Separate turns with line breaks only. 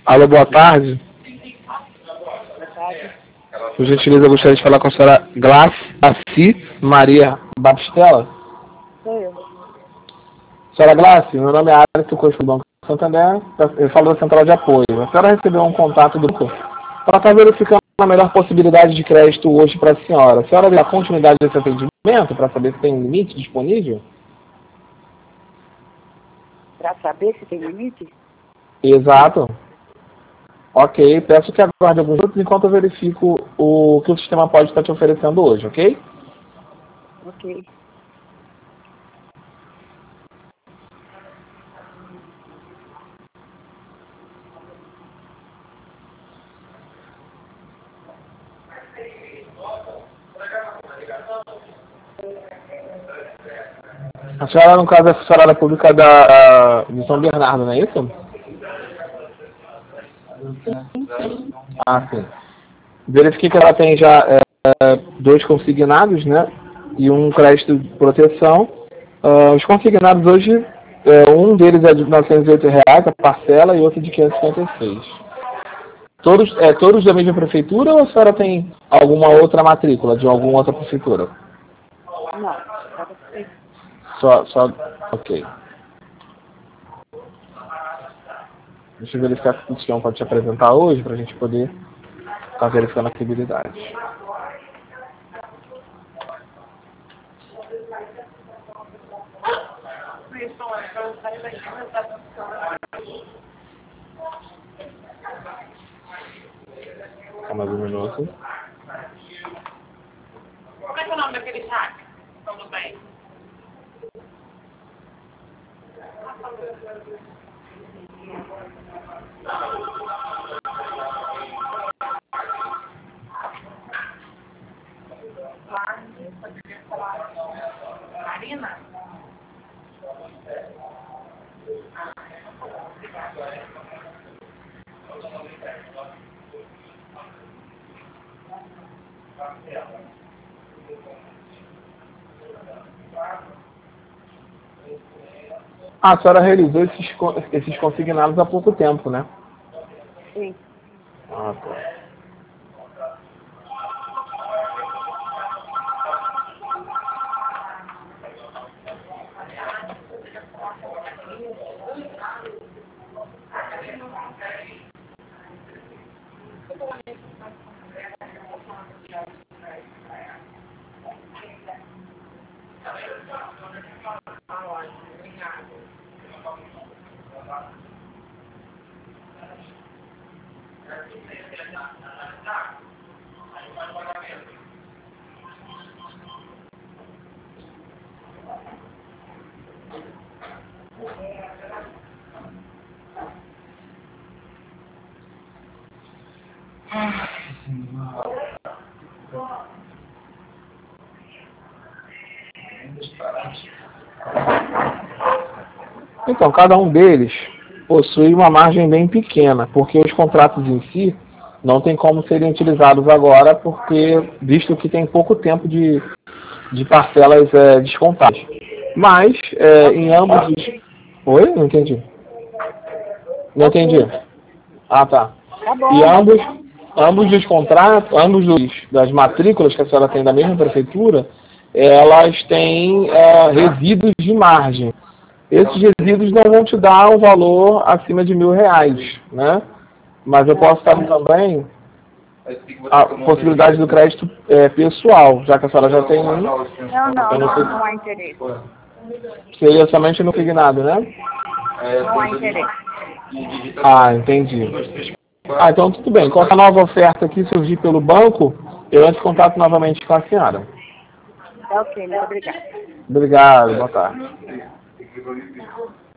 Alô, boa tarde.
Boa tarde.
Por gentileza, eu gostaria de falar com a senhora Glaci Maria Batistella.
Sou eu.
Senhora Glaci, meu nome é Alisson Costa do Banco Santander. Eu falo da Central de Apoio. A senhora recebeu um contato do banco para estar verificando a melhor possibilidade de crédito hoje para a senhora. A senhora dá continuidade desse atendimento para saber se tem um limite disponível?
Para saber se tem limite?
Exato. Ok, peço que aguarde alguns minutos enquanto eu verifico o que o sistema pode estar te oferecendo hoje, ok?
Ok.
A senhora, no caso, é funcionária pública de São Bernardo, não é isso? Ah, sim. Verifiquei que ela tem já 2 consignados, né? E um crédito de proteção. Os consignados hoje, um deles é de R$ 908, a parcela, e outro de 556. Todos da mesma prefeitura ou a senhora tem alguma outra matrícula de alguma outra prefeitura?
Não. Para você.
Só, ok. Deixa eu verificar se o sistema pode te apresentar hoje para a gente poder estar verificando a credibilidade. Só mais um minuto.
Como é que é o nome daquele saco? Tudo bem. Marina?
A senhora realizou esses consignados há pouco tempo, né?
Sim.
Ah, tá. Então, cada um deles possui uma margem bem pequena, porque os contratos em si não tem como serem utilizados agora, porque visto que tem pouco tempo de parcelas descontadas. Mas, em ambos os... Oi? Não entendi. Não entendi.
Ok.
Ah, tá.
Tá
E
bom.
ambos os contratos, das matrículas que a senhora tem da mesma prefeitura, elas têm resíduos de margem. Esses resíduos não vão te dar um valor acima de R$ 1.000, né? Mas eu posso estar também a possibilidade do crédito pessoal, já que a senhora já tem um.
Não,
Eu não sei
não há interesse.
se seria somente no consignado, né?
Não há interesse.
Ah, entendi. Ah, então tudo bem. Quando a nova oferta aqui surgir pelo banco, eu entro em contato novamente com a senhora.
Tá ok, muito obrigada.
Obrigado, boa tarde.